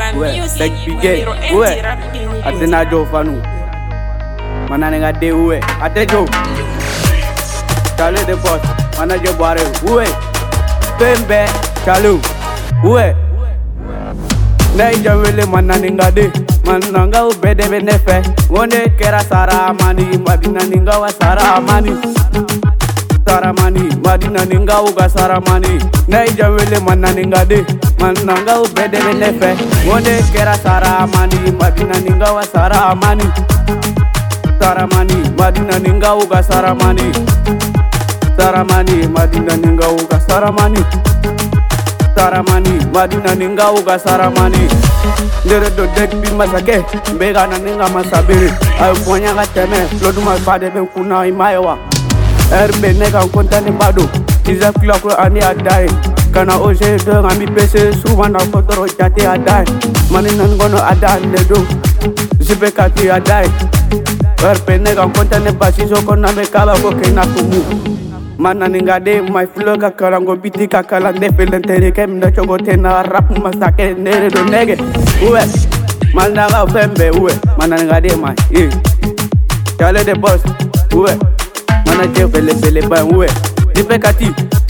Ouais, Tech Piqué, ouais. Atena Jo Fanu. Mananenga de ouais. Atejo. Chale de boss. Manajo Boare, ouais. Pembe, Chalu, ouais. Naija wele mananenga de. Mananga ubede benefe. Wonde kera sara mani. Madina ninga wa sara mani. Saramani, Madina ninga uga saramani. Naija wele mananinga de. Mananga ubede benefe. Wonde kera saramani. Madina ninga wa saramani. Saramani, Madina ninga uga saramani. Saramani, Madina ninga uga saramani. Saramani, Madina ninga uga saramani. Ndere do dek bi masake. Mbega na ninga masabiri. Ayo ponya ga teme. Loduma fade be kuna imayewa. Erbe nega kontane bado Iza klako ani adai Kana oje do ngami pese Suwa na fotoro jati adai Mani nangono adai nedo Zipe kati adai Erbe nega kontane basi Soko na mekaba koke na kumu Mana ninga de my flow kakala Ngo biti kakala Nefe lentere kem na chogo tena Rap masake nere do nege Uwe Mana nga fembe uwe Mana ninga de my Chale de boss Uwe Manaje vele ba uwe Dipe kati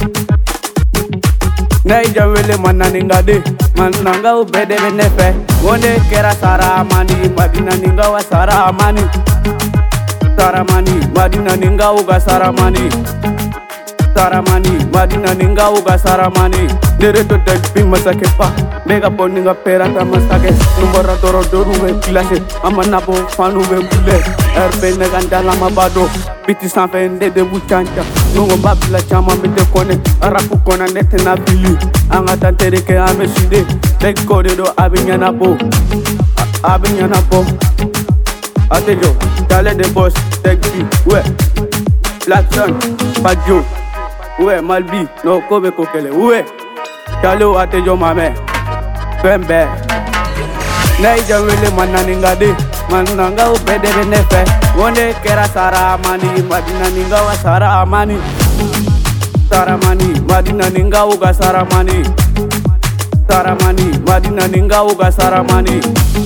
Naija wele mananinga de Mananga ubede benefe Wonde kera saramani Madina ninga wa saramani. Saramani Madina ninga uga saramani. Saramani Madina ninga uga saramani. Dere to tek pi masake pa Mega poninga perata masake Numbora doro doru we klase Amana bo fanu we bule Erbe nega ndala mabado Biti sanfe ndede buchanja Nungo babila chama mide kone Araku kona nete na bili Anga tantereke ame side Tek kode do abinyana bo Abinyana bo Atejo Dale de boss Tek bi we Black Sun Pajo we Malbi No kobe kokele we Chalo Atejo mame Pembe Naija wele mananinga de Mananga ubede benefe Wonde kera saramani Madina ninga wa saramani. Saramani Madina ninga uga saramani. Saramani Madina ninga uga saramani.